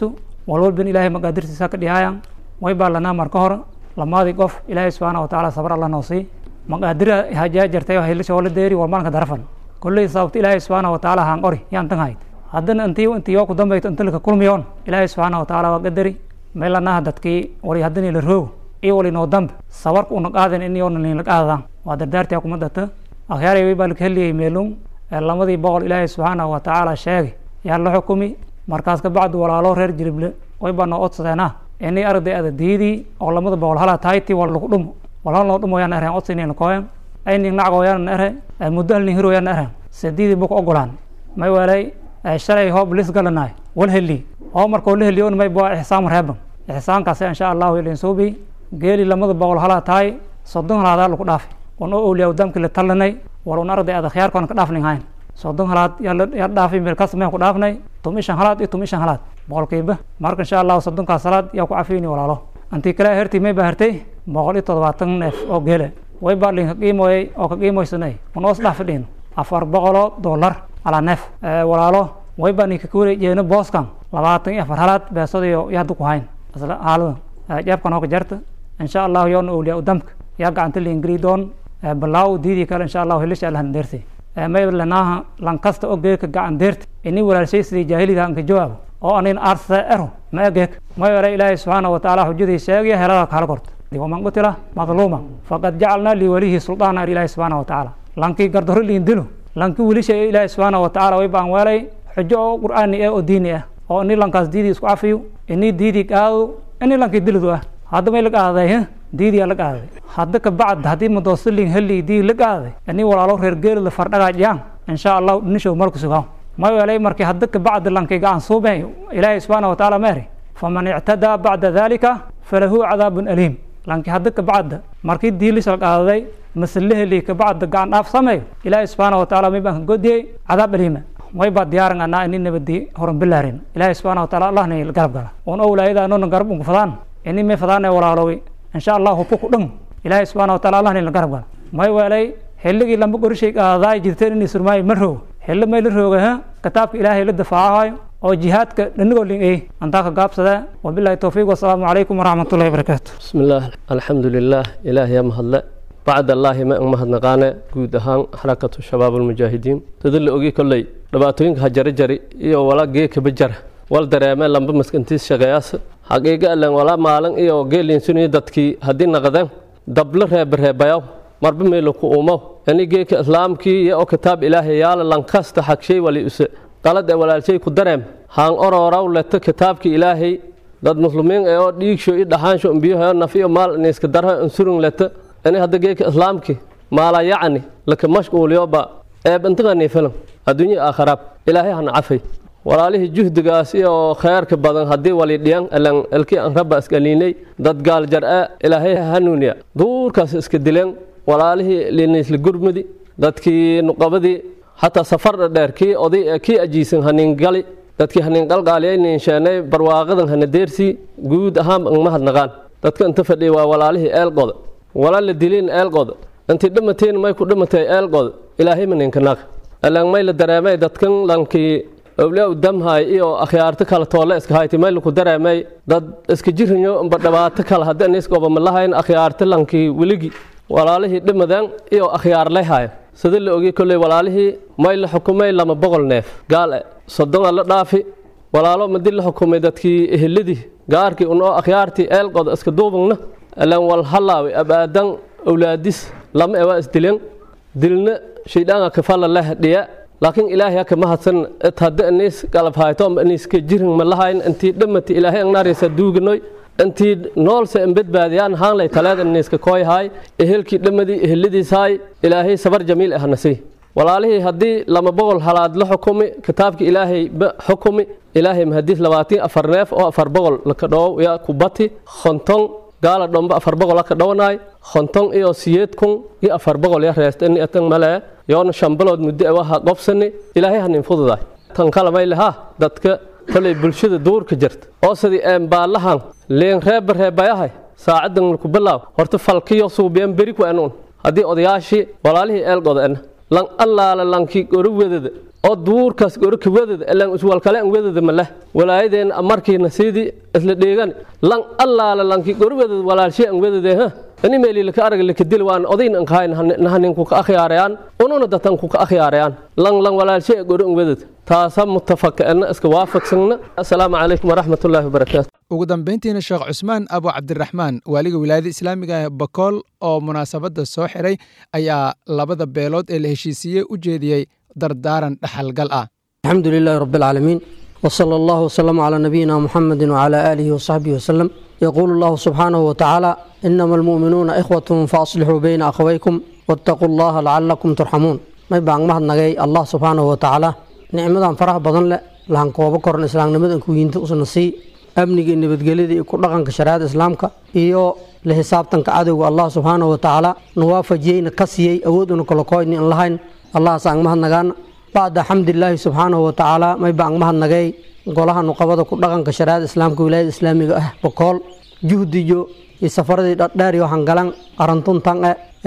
walwalban ilaahay maqaadirtiisa ka dhihayaan way baa lanaa marka hore lamaadii qof ilaahay subxaana wa tacaala sabar alla noo sii maqaadira hajaa jartay oo hilisha wala deeri war maalinka darafan kolley sababta ilaahay subxaana wa tacaala haan qori yaan tan hayd haddana intii intii yoo ku dambayto inta laka kulmiyoon ilaahay subxaana wa tacaala waa qadari meelanaha dadkii wali haddanii la roogo iyo wali noo dambe sabarka una qaadan in yoona la qaadaan waa dardaartii kuma data akhyaaray way baa laka heliyey meelun lamadii boqol ilaahay subxaana wa tacaala sheegay yaa la xukumi markaas ka bacdi walaalo reer jirible way baa noo odsadeena inay arday ada diidii oo lamada boqol halaa tahayti wal lagu dhumo wal hal noo dhumo yaan ereen odsinayna kooyan aynin nacgo yaan ere muddo halnin hiro yaan ere sadiidii buka ogolaan may walay shalay hoob lis galanaay wal heli oo markoo la heliyoon may baa ixsaan reeban ixsaankaas insha allahu ilin suubi geeli lamada boqol halaa tahay soddon halaadaa lagu dhaafay on oo awliyaa damkii la talanay war un arday ada khiyaarkoon ka dhaafnin hayn soddon halaad yaa dhaafay meel kas meen ku dhaafnay tumishan halaad iyo tumishan halaad boqolkiiba marka insha allahu soddonkaas halaad yaa ku cafiyni walaalo antii kale hertii may baa hertay boqol iyo toddobaatan neef oo geele way baa linka qiimoyey oo ka qiimoysanay un oos dhaaf fadhiin afar boqoloo dollar alaa neef walaalo way baa ninka kuwalay jeeno booskan labaatan iyo afar halaad beesadayo yaa hadda ku hayn isla haalada jeebkan oo ka jarta insha allahu yoona awliyaa damka yaa gacanta liingri doon balaaw diidii kale insha allahu hilisha allahan deertay may lanaaha lankasta oo geeka gacan deerta ini walaalshay sidii jaahiliga anka jawaabo oo anin aarsa ero ma egeek may ere ilaahay subxaana wa tacaala xujadii sheegaya helada kala korta waman qutila madluuma faqad jacalnaa liwalihi suldaana ilaahay subxaana wa tacaala lankii gardaro liin dilo lankii wilisha ilaahay subxaana wa tacaala way baan weelay xujo oo qur'aani ah oo diini ah oo ini lankaas diidii isku cafiyo ini diidii qaado ini lankii dilidu ah hadda may la qaaday diidii la qaaday hadda ka bacd haddii madoosilin heli dii la qaaday ini walaalo reer geelida fardhagaajiyaan insha allahu dhinishow malku sugaa ma weelay markii hadda ka bacd lankii gacan suubay ilaahay subxaana wa tacaala meeri faman ictadaa bacda dalika falahu cadaabun aliim lankii hadda ka bacda markii diilis la qaaday masle heli ka bacda gacan dhaaf sameeyo ilaahay subxaana wa tacaala may baan ka godiyey cadaab aliima way baa diyaaran anaa ini nabadii horan bilaarin ilaahay subxaana wa tacaala allahna garab gala oon owlaayada anoona garab unku fadaan ini may fadaana walaaloway insha allah hubu ku dhan ilaahay subxaana wa taala allahna la garab gala may weelay xilligii lamba qorishay qaadaay jirteen inay surmaayo ma roogo xilli may la rooga ha kitaabka ilaahay la difaacayo oo jihaadka dhanigoo lin ay antaa ka gaabsada wabillahi towfiiq wasalaamu calaykum waraxmatullahi wabarakaatu bismillaah alxamdu lilaah ilaahay yaa mahadle bacd allaahi ma mahadnaqaane guud ahaan xarakatu shabaab almujaahidiin sida la ogi kolley dhibaatooyinka hajari jari iyo walaa geekaba jara wal dareeme lamba maskantiis shaqeeyaas xaqiiqa allan walaa maalin iyo geelinsuniyo dadkii haddii naqdeen dabla reebareebayaw marba meelo ku uumow ini geeka islaamkii iyo oo kitaab ilaahay yaala lankasta xagshay wali use qalad ee walaalshay ku dareem haan orooraw leto kitaabkii ilaahay dad muslimiin ee oo dhiigsho i dhaxaansho imbiyaho naf iyo maal iniska darha insurun leto ini hadda geeka islaamkii maala yacni laka mashquuliyoba eeb intaqanii filan adduunya aakharaab ilaahay hana cafay walaalihii juhdigaas iyo khayrka badan haddii wali dhiyan alan elkii aan rabba iska liinay dad gaal jar'a ilaahay hanuuniya duurkaas iska dileen walaalihii liinaysla gurmudi dadkii nuqabadii xataa safar dheer kii oday kii ajiisan hanin gali dadkii hanin qalqaaliyay nin sheenay barwaaqadan hana deersi guud ahaan ma hadnaqaan dadka inta fadhiya waa walaalihii eelqoda walaal la dilin eelqoda intii dhimateen may ku dhimatay eelqoda ilaahay ma ninka naaq alan may la dareemay dadkan lankii awliyaa damhay iyo akhyaarta kala toole iska hayti may ku dareemay dad iska jirinyo amba dhibaato kala haddii iskooba ma lahayn akhyaarta lankii weligi walaalihii dhimadeen iyo akhyaar leeyahay sida la ogi kolley walaalihii may la xukumay lama boqol neef gaal soddon la dhaafi walaalo ma dil la xukumay dadkii ehelidii gaarkii un oo akhyaartii eelqoda iska duubagna alan wal halaawi abaadan awlaadis lama ewa isdileen dilna shaydaan ka fala leh dhiya laakiin ilaahay ka mahadsan hadda anis qalab hayto anis ka jirin ma lahayn intii dhamati ilaahay annaarisa duugnoy intii noolse badbaadiyaan haan lay talaada anis ka kooy hay ehelkii dhamadi ehelidii saay ilaahay sabar jamiil ah nasi walaalihii haddii lama boqol halaad la xukumi kitaabka ilaahay xukumi ilaahay mahadiis labaatan afar neef oo afar boqol la ka dhaw ya kubati khonton gaala dhomba afar boqol ka dhawnaay khonton iyo siyeed kun iyo afar boqol ya reestan atan male yoona shambalood muddo waxa qofsani ilaahay hanin fududaay tan kala may laha dadka kolay bulshada duurka jirta oo sidii aan baalahan leen reeb reebayahay saacadan ku bilaaw horta falkiyo suubiyaan bari ku anuun haddii odayaashii walaalihii eelqodan lan allaala lankii goruwadada oo duurkaas gorka wadada ilaan iswal kale aan wadada ma leh walaayadeen markiina sidii isla dheegan lan allaala lanki gorwada walaalshay aan wadada ha ani meeli la ka arag la ka dil waan odayn aan qayn nahanin ku ka akhiyaarayaan ununa datan ku ka akhiyaarayaan lan lan walaalshay gorin wadada taasa mutafaqana iska waafaqsanna assalaamu calaykum waraxmatullaahi wabarakaatu ugu dambeyntiina sheekh cusmaan abu cabdiraxmaan waaliga wilaayada islaamiga ee bakool oo munaasabada soo xiray ayaa labada beelood ee la heshiisiiyey u jeediyey dardaaran dhaxalgal ah alxamdulilaahi rabbi alcaalamiin وصلى الله وسلم على نبينا محمد وعلى آله وصحبه وسلم يقول الله سبحانه وتعالى إنما المؤمنون إخوة فأصلحوا بين أخويكم واتقوا الله لعلكم ترحمون ما يبقى مهد نجاي الله سبحانه وتعالى نعمة فرح بدن لهن قوة كورن إسلام نمد إنكو ينتقص النصي أمني إن بتجلدي يكون رقم كشريعة إسلامك إيو لحساب تنك عدو الله سبحانه وتعالى نوافجي نكسي أود نقول كوين اللهين الله سان مهد نجان بعد حمد الله سبحانه وتعالى ما يبقى مهد نجاي قولها نقبض كل رقم كشريعة إسلامك ولاية إسلامية أه بقول جهدي جو السفر داري وحنقلن أرنتون تانع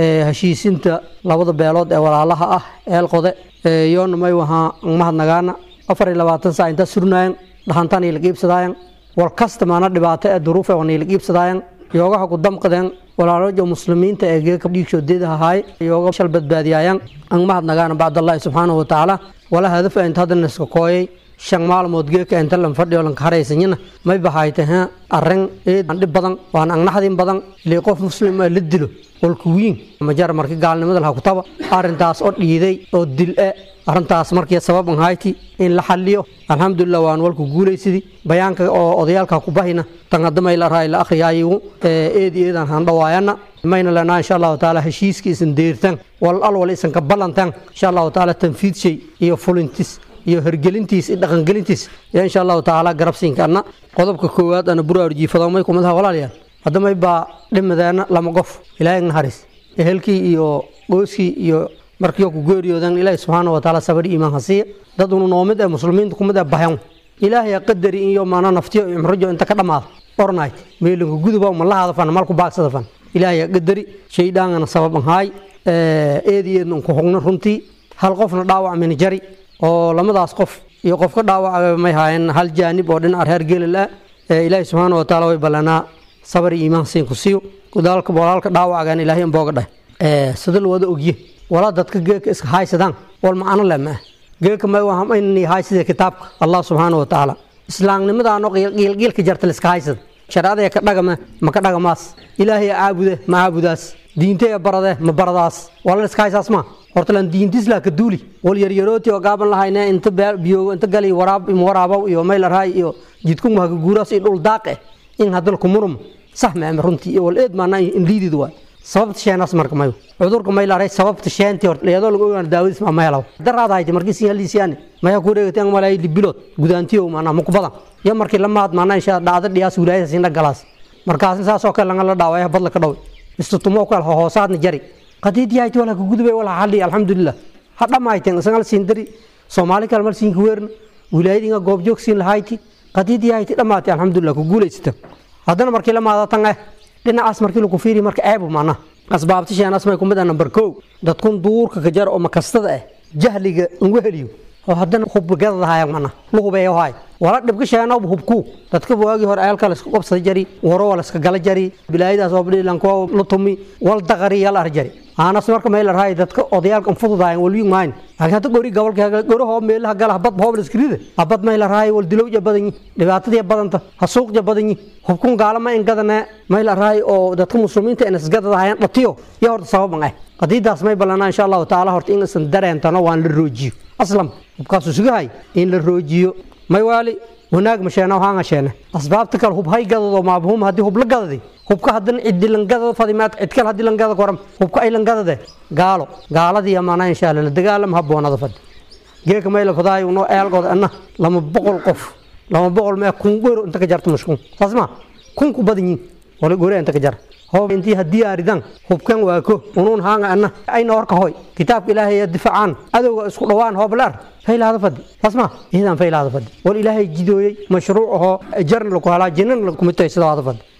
هشيسنت لابد بيلود ولا الله أه القضاء يوم ما يوها مهد نجانا أفر لبعض ساعة أنت سرناين دهانتان يلقيب سداين والكست معنا دبعت الظروف ونيلقيب سداين يوجا قدام قدام ولا رجع مسلمين تأجي كبديك شديدها هاي يوجا شل بدباديان أن مهد نجانا بعد الله سبحانه وتعالى ولا هدف أنت هذا الناس كوي شن مال مودجيك أنت لم فردي ولا كهري سنينا ما يبهايتها الرن إيه عند بدن وأنا أن نحدين بدن ليقف مسلم للدلو والكوين مجار مركي قال نمد الها كتابة أرنتاس أو يدي أو دل أرنتاس مركي سبب هايتي إن لحليو الحمد لله وان والكو جولي سيدي بيانك أو أضيالك كوباهنا تقدم إلى رأي الأخي أيو إيه دي إذا هندوايانا ماين لنا إن شاء الله تعالى هشيس كيسن ديرتن والأول إسن كبلنتن إن شاء الله تعالى تنفيذ شيء إيو فولنتيس iyo hergelintiis iyo dhaqangelintiis ya insha Allah taala garabsiin karna qodobka koowaad ana buraarji fadamay kumada walaalayaal hadamay ba dhimadeena lama qof ilaahay naxariis ehelkii iyo gooskii iyo markii ku geeriyoodan ilaahay subhanahu wa taala sabri iimaan hasiya dad uu noomid ee muslimiinta kumada bahan ilaahay qadari iyo maana naftiyo imrajo inta ka dhamaad ornay meelinku guduba ma la hadafan malku baagsada fan ilaahay qadari sheeydaan sababan hay ee eediyeen ku xogna runtii hal qofna dhaawac min jari oo lamadaas qof iyo qof ka dhaawacay may haayeen hal jaanib oo dhinac reer geelila ee ilaahay subhanahu wa taala way balana sabr iyo iimaan siin ku siiyo kudaalka walaalka dhaawacan ilaahay in booga dhahay ee sidoo wada ogiye wala dadka geeka iska haysadaan wal macna lama geeka may waxa in haysida kitaabka Allah subhanahu wa taala islaamnimada aan qiil qiil ka jarta iska haysad sharaada ka dhagama ma ka dhagamaas ilaahay aabude ma aabudaas diintay barade ma baradaas wala iska haysaas ma hortalan diintis la ka duuli wal yar yarooti oo gaaban lahayna inta biyo inta gali waraab im waraabow iyo meel raay iyo jidku ma ka guuraas in dhul daaqe in hadal ku murum sax ma runtii wal eed maana in liidid waa sababta sheenaas marka mayo cudurka meel raay sababta sheenti hor leedo lagu ogaan daawis ma meelaw daraadahay markii si heliisiyaan ma ya ku reegtay aan malay bilod gudaantiyo maana ma ku badan ya markii lamaad maana insha dhacda dhiyaas wilaayada sinna galaas markaas saas oo kale laga dhaaway badla ka dhaw istutumo kale hoosaadna jari قديد يايت ولا كجودة ولا حلي الحمد لله هذا ما يتين سنغال سندري سومالي كلمة سينكويرن ولايدينا جوبجوك سين لهايتي قديد يايت لما تي الحمد لله كجولة ستة هذا نمر كلا ما هذا تناه لنا أسمر كيلو كفيري مرك عيب معنا أسباب تشي أنا أسمع يكون بدنا نمبر كو ده تكون دور كجار أو مكستة جهلي نوهليو وهذا خب جذا هاي معنا لو بيا هاي ولا نبقى شيء أنا بحبكو تذكر بواجي هور عيال كلا سكوب سجري ورا ولا سكجال جري بلايد أصابري لانكوا لطمي والدغري يلا رجري أنا سمعك ميل هاي تذكر أضيال كم فضو داين والوين ماين هكذا تقولي قبل كذا قولي هو ميل هقال هبط بهو بالسكريدة هبط ميل هاي والدلو جبادني دبعت دي جبادن تا هسوق جبادني حكون قال ما إن كذا نا ميل هاي أو تذكر مسلمين تأنس جذا هاي نطيو يهور تصوب معه قديد أسمع بلنا إن شاء الله تعالى هرت إنجلس ندري أنت نوان للروجيو أصلاً بكاسو سجاي إن للروجيو ما يوالي هناك مشينا وهانا شينا أسباب تكل هوب هاي جذا وما بهم هدي هوب لجذا دي هوب كهدن عدي لنجذا فاضيمات اتكل هدي لنجذا كورم هوب كأي لنجذا ده قالوا قال دي أمانة إن شاء الله لدقال مهبونا ضفد جيك ما يلفظاي ونو أيال قد أنا لما بقول قف لما بقول ما كونغور أنت كجرت مشكون تسمع كونكو بدني ولا قولي أنت كجر هو أنتي هدي أريدان هوب كان واكو ونون هانا أنا أي نور كهوي كتاب إلهي يدفع عن هذا سكروان هو بلار فيل هذا فدي تسمع إذا فيل هذا فدي والإلهي جدوي مشروعه جرن لكم على جنن لكم التيسير هذا فدي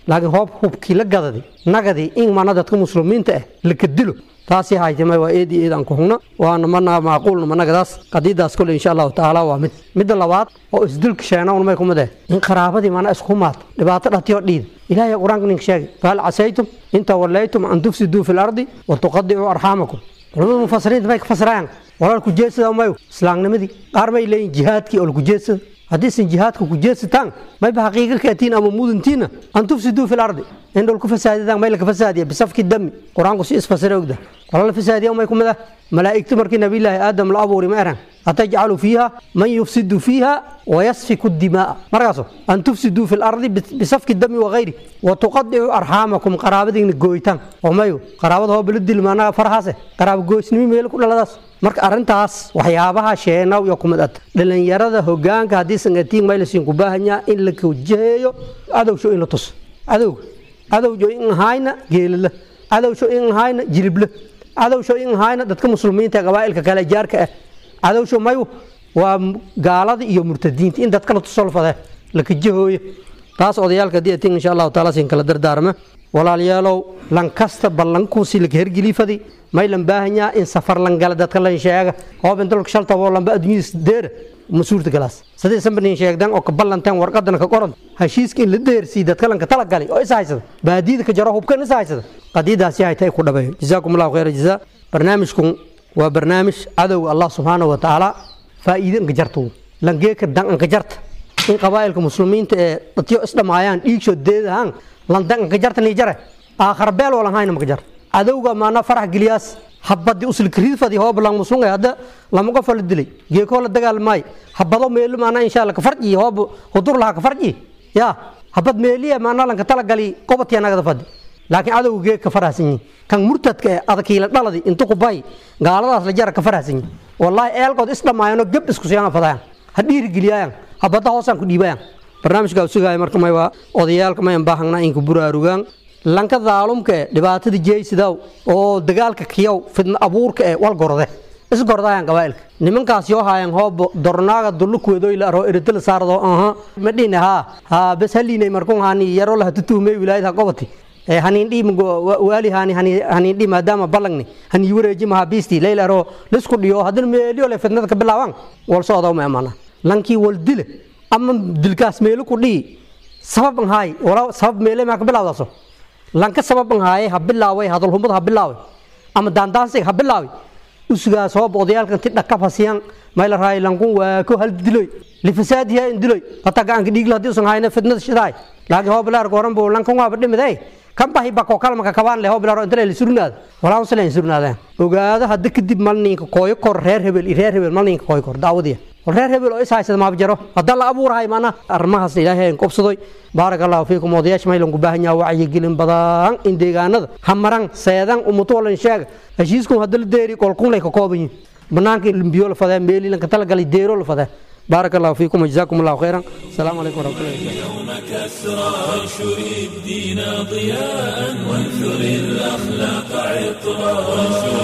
laakiin hoob hubkii la gadaday nagadii in mana dadka muslimiinta ah la kadilo taasi haytay waa eedi eedan ku hugna waana mana macquul managadaas qadiidaas kale insha Allah taala waa mid mid labaad oo isdilka sheena may kumada in qaraabadii mana isku maad dhibaato dhatiyo dhiid ilaahay quraanka nin sheegay qal asaytum inta walaytum an tufsidu fil ardi wa tuqaddi'u arhamakum culimada mufassiriinta bay ka fasirayaan walaalku jeesada mayo islaamnimadii qaar bay leeyihiin jihaadkii oo ku jeesada haddii sin jihaadka ku jeesitaan may ba xaqiiqo ka tiin ama muduntiina an tufsidu fil ardi in dhulku fasaadidaan may la ka fasaadiya bisafki dami quraanku si isfasiro ogda walaal fasaadiya may kumada malaa'iktu markii nabi ilaahi aadam la abuuri ma eran ataj'alu fiha man yufsidu fiha wa yasfiku ad-dimaa markaas an tufsidu fil ardi bisafki dami wa ghayri wa tuqaddi'u arhamakum qarabadina gooytan oo mayo qarabada oo bilidil maana farhaase qarab gooysnimi meel ku dhaladaas marka arintaas waxyaabaha sheena iyo kumad dhalinyarada hogaanka hadii sangatiin may la siin ku baahanyaa in la kawjeeyo adowsho in la tus adow adowjo in hayna geelala adowsho in hayna jilibla adowsho in hayna dadka muslimiinta qabaa'ilka kala jaarka ah adowsho mayo waa gaalada iyo murtadiinta in dadka la tusolfada la kajahooyo taas odayaalka diitin insha Allah taala siin kala dardaarma walaalayaalow lan kasta ballanku si la hergilifadi may lan baahanyaa in safar lan gala dadka la sheega hoob inta la shalta oo lan ba admiis deer masuurta galaas sadii sanbani sheegdan oo ka ballantan warqadan ka qoran heshiiska in la deersii dadka lan ka tala galay oo isaaysan baadida ka jaro hubkan isaaysan qadiidaasi ay tay ku dhabay jazaakumullahu khayran jazaa barnaamijku waa barnaamij cadow Allah subhanahu wa ta'ala faa'iido ka jarto lan geeka dan ka jarta in qabaa'ilka muslimiinta ee dadyo isdhamaayaan dhiigsho deedahan lan dan ka jarta ni jare aakhir beel wala hayna ma ka jar adowga maana farax giliyaas habadi usul kriifadi hoob lang muslunga hada lama qof la dilay geeko la dagaalmay habado meel maana insha Allah ka farji hoob hudur la ka farji ya habad meeliya maana lan ka tala gali qobatiya naga fadi laakiin adowga geeka faraxsan kan murtadka adkiila dhaladi inta ku bay gaaladaas la jar ka faraxsan wallahi eelkood isdhamaayano gab isku siyaan fadaan hadhiir giliyaan habada hoosan ku dhiibayaan barnaamijka sugaay marka may waa odayaalka may baahanaa in ku buraarugaan lanka daalumka dhibaatada jeeysidaw oo dagaalka kiyow fidna abuurka ee wal gorde is gordayaan qabaa'ilka nimankaas yoo haayeen hoob dornaaga dulkuweedo ila aro iridil saardo aha madina ha ha bas haliinay markuu haani yaro la tutumay wilaayada qobati ee hanin dhim wali hani hani hanin dhim maadaama balangni hani wareeji ma biisti leeyla aro lisku dhiyo hadan meeliyo le fidnada ka bilaawaan wal soodo ma amana lankii wal dil ama dilkaas meelo ku dhii sabab hay wala sabab meele ma ka bilaawdaso lanka sababan haay ha bilaaway hadal humad ha bilaaway ama daandaansi ha bilaaway usgaas hoob odayaalkan ti dhaka fasiyan may la raay lankun waa ko hal diloy li fasaadiya in diloy qataga aan dhigla hadii usan hayna fitnad shidaay laakiin hoob laar goran boo lankan waa badhimiday kan bahi ba ko kalma ka kabaan le hoob laar inta la surnaad walaa usan la surnaadaan ogaada hadda kadib malniinka kooyo kor reer hebel reer hebel malniinka kooyo kor daawadiya reer hebel oo isaaysan ma bajaro hadda la abuurahay maana armahaas ilaahay in qobsaday barakallahu fiikum wadayash maylan ku baahan yahay wacyi gelin badan in deegaanada hamaran seedan umuto wala sheeg heshiisku hadda la deeri kolkun lay ka kooban banaanka limbiyo la fadaa meeli lan ka tala galay deero la fadaa barakallahu fiikum jazakumullahu khairan assalamu alaykum wa rahmatullahi يوم كسرى وانشر الدين ضياء وانثر الأخلاق عطرا وانشر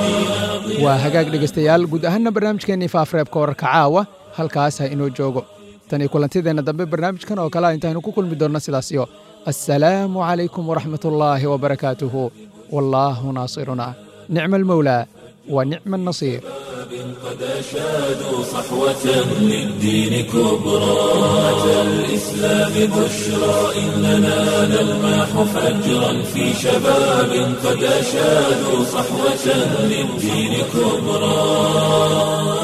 الدين waa hagaag dhegaystayaal guud ahaanna barnaamijkeennii faafreebka wararka caawa halkaas ha inoo joogo tan iyo kulantideenna dambe barnaamijkan oo kale intaaynu ku kulmi doonno sidaas iyo assalaamu calaykum waraxmatullaahi wabarakaatuhu wallaahu naasiruna nicma almawlaa wa nicma annasiir قد أشادوا صحوة للدين كبرى أتى الإسلام بشرى إننا نلمح فجرا في شباب قد أشادوا صحوة للدين كبرى.